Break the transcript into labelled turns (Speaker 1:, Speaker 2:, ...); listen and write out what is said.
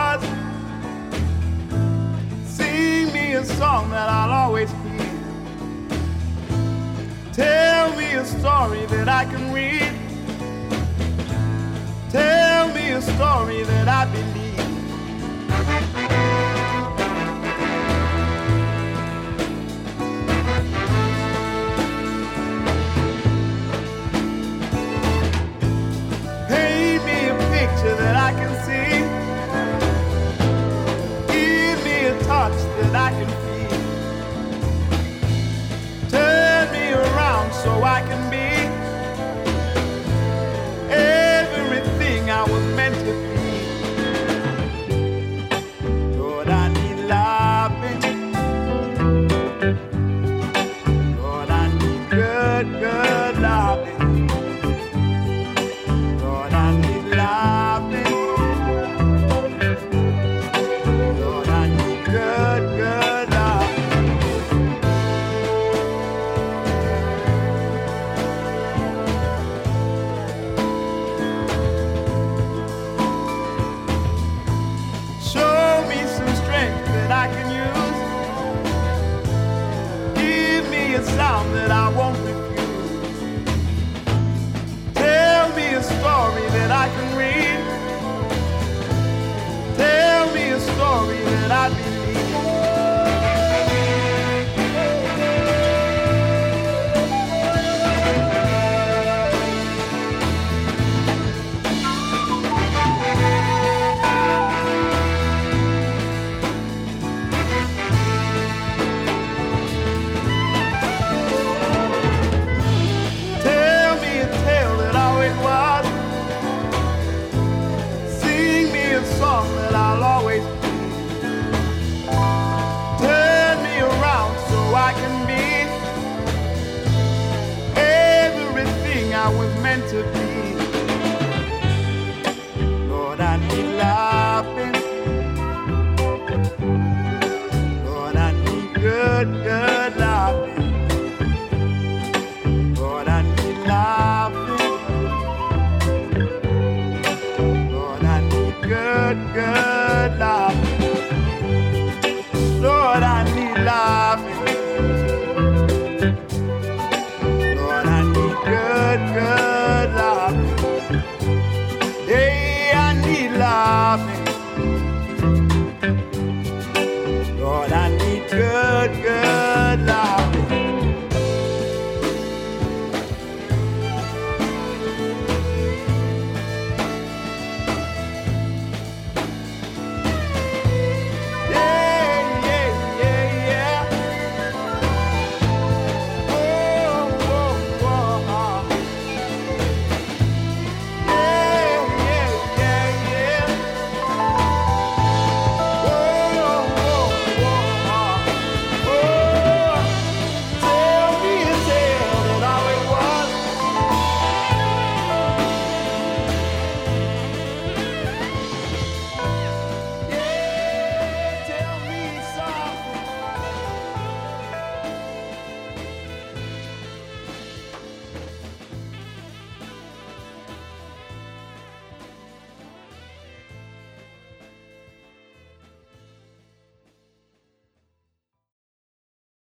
Speaker 1: was. Sing me a song that I'll always hear. Tell me a story that I can read. Tell me a story that I believe. Paint me a picture that I can see. Give me a touch that I can feel. Turn me around so I can be everything I was meant to be. Lord, I need loving. Lord, I need good, good loving. Lord, I need loving. Lord, I need good, good loving. Show me some strength that I can use. Give me a sound that I won't refuse. Tell me a story that I can read. Tell me a story that I believe. Tell me a tale that always was. Sing me a song that I'll always be. Turn me around so I can be everything I was meant to be. Lord, I need loving. Lord, I need good, good loving. Lord, I need loving. Lord, I need good, good loving.